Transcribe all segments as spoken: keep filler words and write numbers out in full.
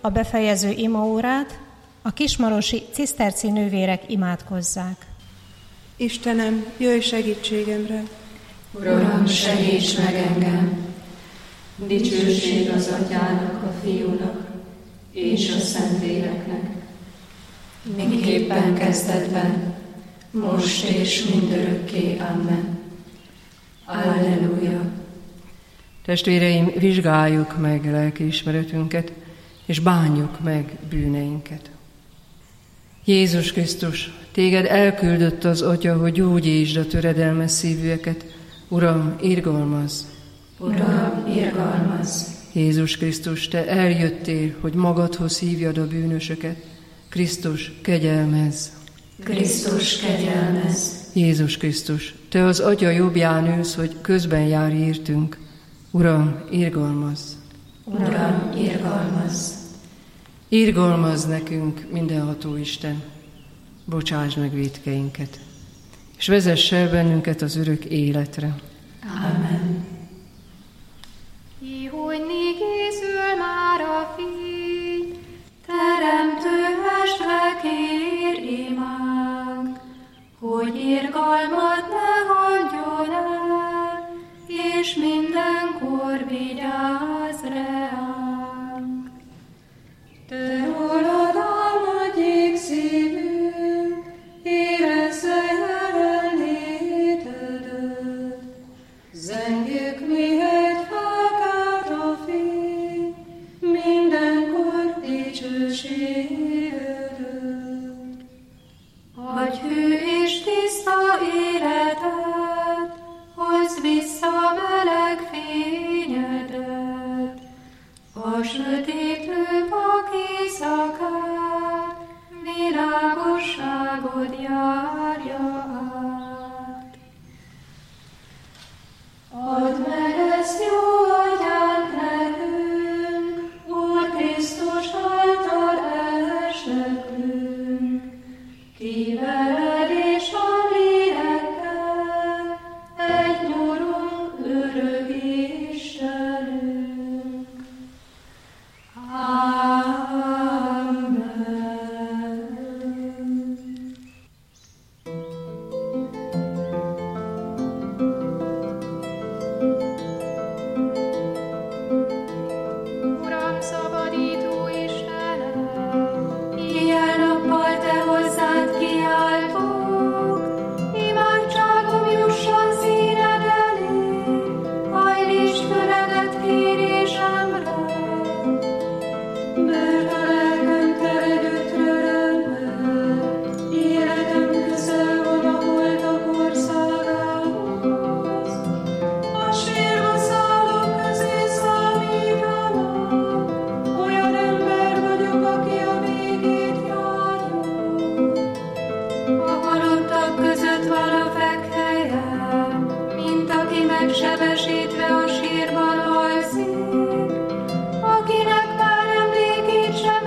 a befejező imaórát a kismarosi ciszterci nővérek imádkozzák. Istenem, jöjj segítségemre! Uram, segíts meg engem! Dicsőség az Atyának, a Fiúnak és a Szentléleknek, miképpen kezdetben, most és mindörökké. Amen. Alleluja! Testvéreim, vizsgáljuk meg lelkiismeretünket, és bánjuk meg bűneinket. Jézus Krisztus, téged elküldött az Atya, hogy gyógyítsd a töredelmes szívűeket. Uram, irgalmazz! Uram, irgalmazz! Jézus Krisztus, te eljöttél, hogy magadhoz hívjad a bűnösöket. Krisztus, kegyelmezz! Krisztus, kegyelmezz! Jézus Krisztus, te az Atya jobbján ülsz, hogy közben járj értünk. Uram, irgalmazz! Uram, irgalmazz! Irgalmazz nekünk, mindenható Isten, bocsásd meg vétkeinket, és vezess el bennünket az örök életre. Amen. Ihojni készül már a fény, teremtő mestre kér imánk, hogy irgalmat ne hagyjon el, és mindenkor vigyázz reánk. Te rólad álmodjék szívünk, érezze jelenlétedet. Zengjük, mihelyt felkelt a fény, mindenkor dicsőségedet. Adj hű és tiszta életet, hozd vissza meleg fényedet. A sötétlő vak éjszakát, világosságod járja át. Add meg ezt jó Atyánk nekünk, Úr Krisztus által elsöprünk. Ti veled és a lélekkel egy nyurunk örök Istenünk. Amen. Uram, szabadító Istenem, éjjel-nappal te hozzád kiáltok, imádságom jusson színed elé, hajlíts füledet kérésemre. Mert a lelkem terjedő türelemmel, életem közel van a holtak országához. A sírba szállók közé számítanak, olyan ember vagyok, aki a végét járja. A halottak között van a fekhelyem, mint aki megsebesítve a sírban alszik, akinek már emlékét sem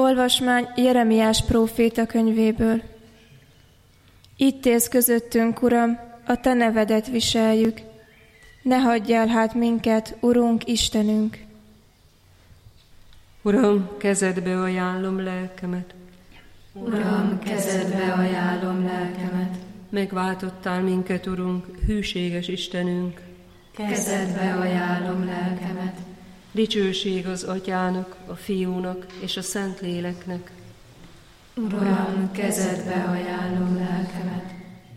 Olvasmány Jeremiás próféta könyvéből. Itt élsz közöttünk, Uram, a Te nevedet viseljük. Ne hagyjál hát minket, Urunk, Istenünk! Uram, kezedbe ajánlom lelkemet. Uram, kezedbe ajánlom lelkemet. Megváltottál minket, Urunk, hűséges Istenünk. Kezedbe ajánlom lelkemet. Dicsőség az Atyának, a Fiúnak és a Szentléleknek. Uram, kezedbe ajánlom lelkemet.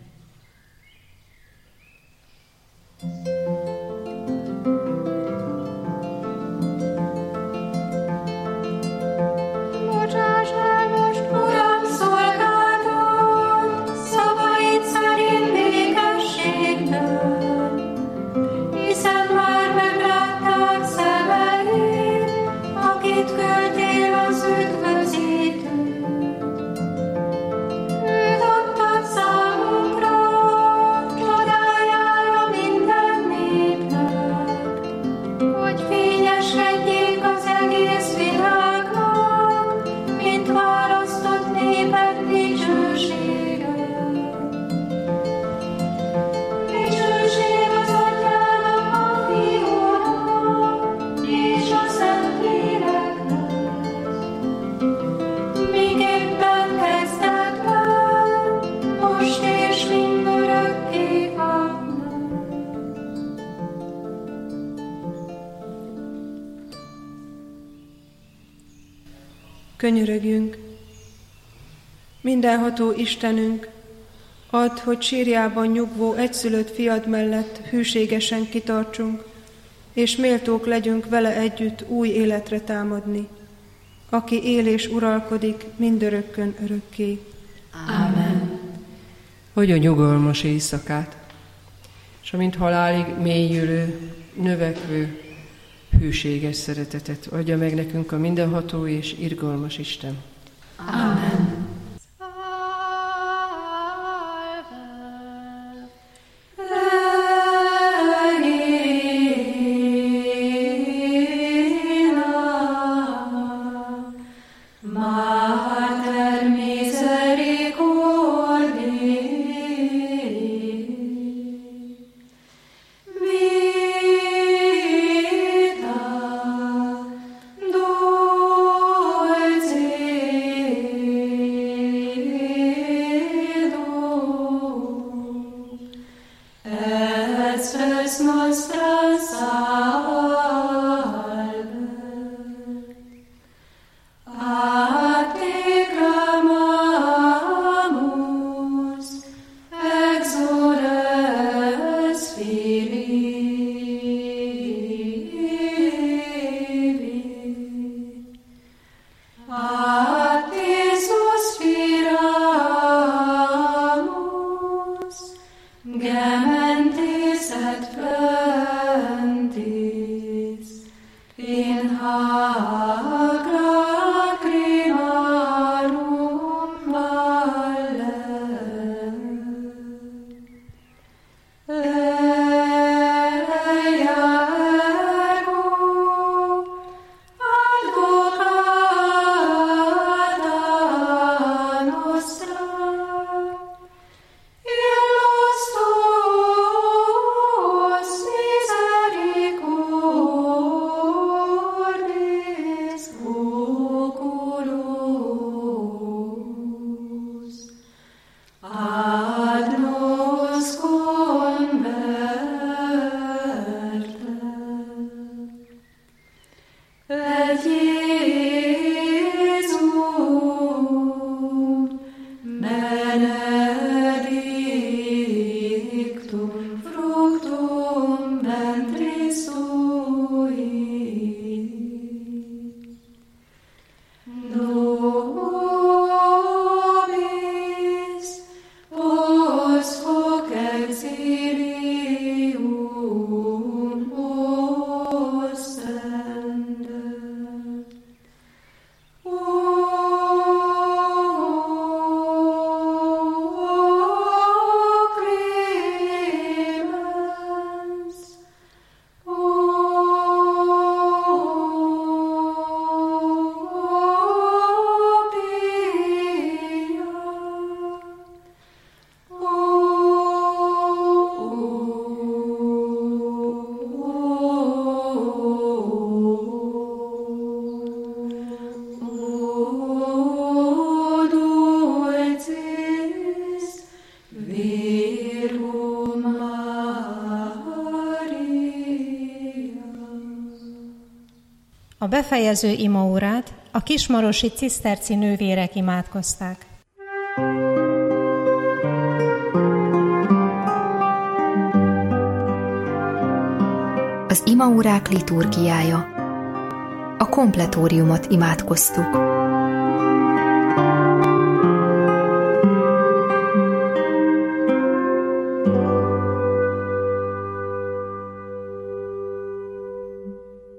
Bocsáss el most, Uram, szolgálatot, szavaid szerint békességben, hiszen már meglátták szemeid, akit küldtél az üdvözítőt. Őt adtad számunkra, csodájára minden népnek, hogy fényeskedjék az egész világnak, mint választott néped dicsősége. Dicsőség az Atyának, a Fiúnak és a Szentléleknek, miképpen kezdetben, most és mindörökké. Amen. Könyörögjünk! Mindenható Istenünk, add, hogy sírjában nyugvó egyszülött fiad mellett hűségesen kitartsunk, és méltók legyünk vele együtt új életre támadni, aki él és uralkodik mindörökkön örökké. Ámen. Hogy a nyugalmas éjszakát, és amint halálig mélyülő, növekvő, hűséges szeretetet adja meg nekünk a mindenható és irgalmas Isten. Ámen. Mater misericordiae, vita dulcedo, et spes nostra salve. A te clamamus, exules Filii. A te suspiramus, gementes et plentis, in hac lacrimarum valle. Eia ergo advocata nostra, illos tuos misericordis oculos, ad nos converte. Et Iesum benedictum fructum ventris tui. Nobis post hoc exilium ostende. O clemens, o befejező imaórát a kismarosi ciszterci nővérek imádkozták. Az imaórák liturgiája. A kompletóriumot imádkoztuk.